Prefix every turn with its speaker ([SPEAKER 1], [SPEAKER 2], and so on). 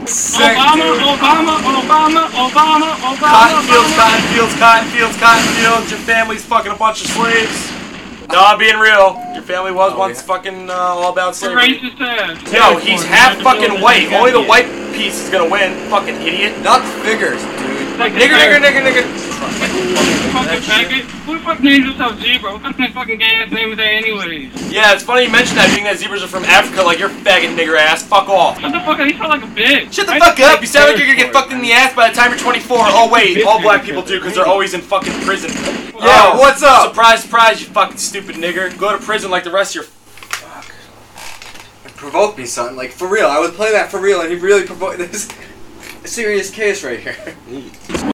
[SPEAKER 1] Sick, dude.
[SPEAKER 2] Obama. Cotton Fields. Your family's fucking a bunch of slaves. No, I'm being real. Your family was once fucking all about slavery.
[SPEAKER 3] Racist ass.
[SPEAKER 2] Yo, he's half fucking white. Only the white piece is gonna win. Fucking idiot.
[SPEAKER 1] Not figures, dude.
[SPEAKER 2] Nigger.
[SPEAKER 3] Fucking faggot. Who the fuck names himself Zebra? What kind of fucking gay ass name is that anyways?
[SPEAKER 2] Yeah, it's funny you mention that, being that zebras are from Africa, like your faggot nigger ass. Fuck off.
[SPEAKER 3] Shut the fuck up, you sound like a bitch.
[SPEAKER 2] Shut the fuck up. You sound like you're gonna get fucked in the ass by the time you're 24. Oh wait, all black people do because they're always in fucking prison.
[SPEAKER 1] Yeah, what's up?
[SPEAKER 2] Surprise, surprise, you fucking stupid nigger. Go to prison like the rest of your...
[SPEAKER 1] Fuck. It provoked me, son. Like, for real. I was playing that for real, and he really provoked this serious case right here.